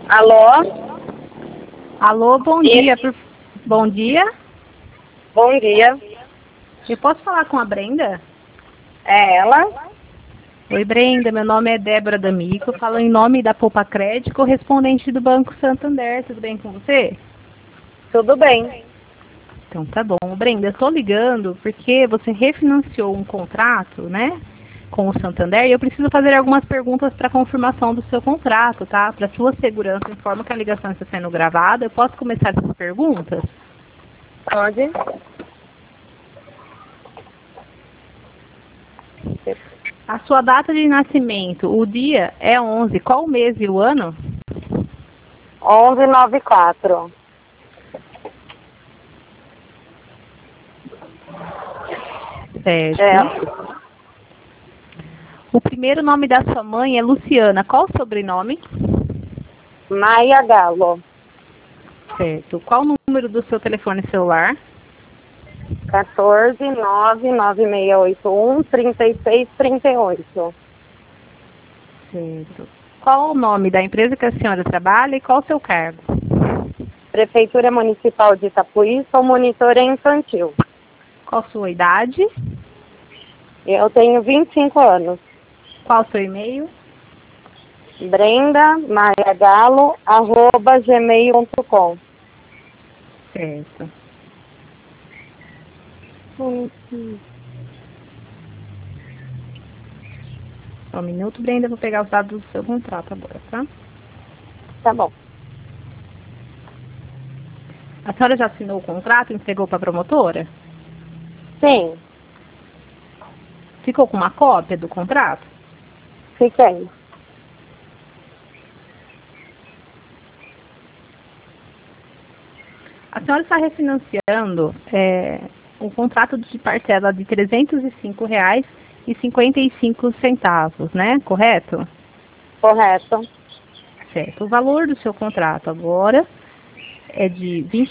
Alô? Alô, bom dia. Bom dia. Bom dia. Eu posso falar com a Brenda? É ela? Oi, Brenda. Meu nome é Débora D'Amico. Falo em nome da Poupa Crédito, correspondente do Banco Santander. Tudo bem com você? Tudo bem. Então tá bom. Brenda, eu estou ligando porque você refinanciou um contrato, né? Com o Santander e eu preciso fazer algumas perguntas para confirmação do seu contrato, tá? Para sua segurança, informo que a ligação está sendo gravada. Eu posso começar essas perguntas? Pode? A sua data de nascimento, o dia é 11. Qual o mês e o ano? 1194. Certo. É. O primeiro nome da sua mãe é Luciana. Qual o sobrenome? Maia Galo. Certo. Qual o número do seu telefone celular? 14996813638. Certo. Qual o nome da empresa que a senhora trabalha e qual o seu cargo? Prefeitura Municipal de Itapuí, sou monitora infantil. Qual a sua idade? Eu tenho 25 anos. Qual o seu e-mail? brendamaiagalo@gmail.com. Certo. Só um minuto, Brenda. Vou pegar os dados do seu contrato agora, tá? Tá bom. A senhora já assinou o contrato e entregou para a promotora? Sim, Ficou com uma cópia do contrato? fiquei. A senhora está refinanciando um contrato de parcela de R$ 305,55, né? Correto? Correto. Certo. O valor do seu contrato agora é de R$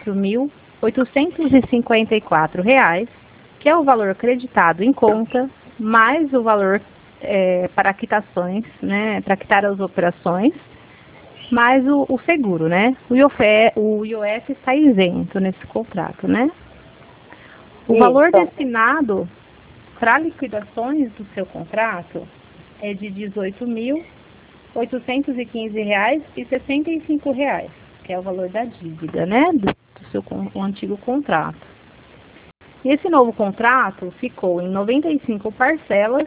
24.854, que é o valor creditado em conta, mais o valor para quitações, né? Para quitar as operações, mais o seguro, né? O IOF está isento nesse contrato, né? O valor Isso. destinado para liquidações do seu contrato é de R$ 18.815,65, que é o valor da dívida, né? Do seu antigo contrato. E esse novo contrato ficou em 95 parcelas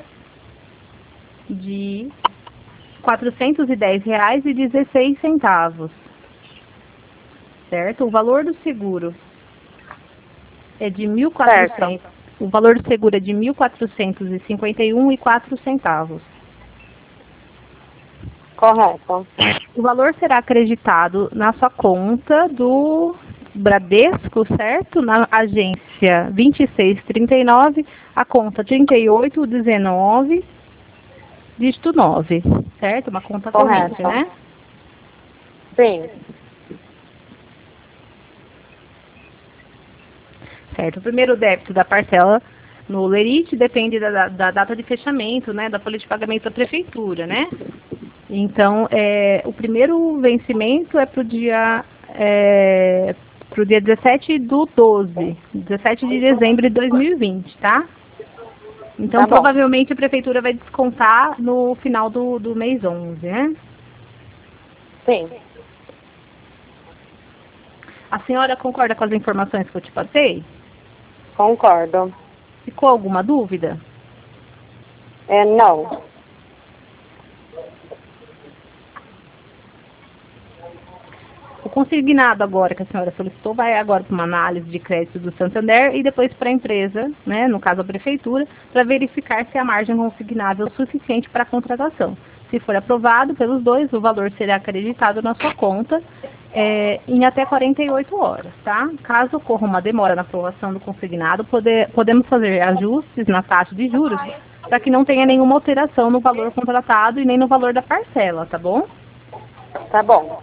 de R$ 410,16, certo? O valor do seguro é de 1.400. O valor do seguro é de R$ 1.451,04. Correto. O valor será acreditado na sua conta do Bradesco, certo? Na agência 2639, a conta 3819, dígito 9, certo? Uma conta corrente, Correto. né? Sim. Certo. O primeiro débito da parcela no Lerite depende da data de fechamento, né? Da folha de pagamento da prefeitura, né? Então, o primeiro vencimento é para o dia 17 de dezembro de 2020, tá? Então, Tá bom. provavelmente a prefeitura vai descontar no final do mês 11, né? Sim. A senhora concorda com as informações que eu te passei? Concordo. Ficou alguma dúvida? Não. O consignado agora que a senhora solicitou vai agora para uma análise de crédito do Santander e depois para a empresa, né, no caso a prefeitura, para verificar se a margem consignável é suficiente para a contratação. Se for aprovado pelos dois, o valor será acreditado na sua conta em até 48 horas, tá? Caso ocorra uma demora na aprovação do consignado, podemos fazer ajustes na taxa de juros para que não tenha nenhuma alteração no valor contratado e nem no valor da parcela, tá bom? Tá bom.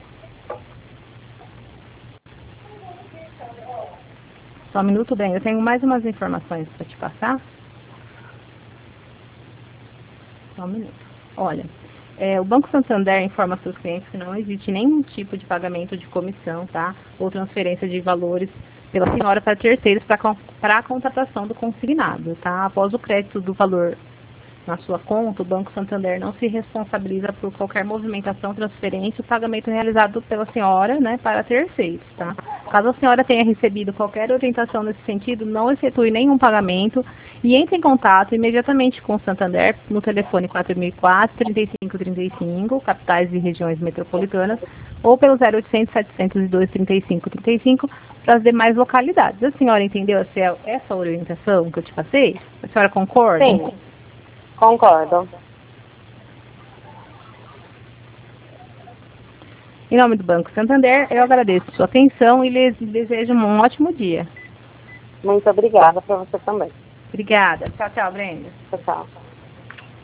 Só um minuto, bem. Eu tenho mais umas informações para te passar. Só um minuto. Olha, O Banco Santander informa seus clientes que não existe nenhum tipo de pagamento de comissão, tá? Ou transferência de valores pela senhora para terceiros para a contratação do consignado, tá? Após o crédito do valor na sua conta, o Banco Santander não se responsabiliza por qualquer movimentação, transferência ou pagamento realizado pela senhora, né, para terceiros, tá? Caso a senhora tenha recebido qualquer orientação nesse sentido, não efetue nenhum pagamento e entre em contato imediatamente com o Santander no telefone 4004-3535, capitais e regiões metropolitanas, ou pelo 0800 702 3535 para as demais localidades. A senhora entendeu essa orientação que eu te passei? A senhora concorda? Sim, concordo. Em nome do Banco Santander, eu agradeço sua atenção e lhes desejo um ótimo dia. Muito obrigada para você também. Obrigada. Tchau, tchau, Brenda. Tchau, tchau.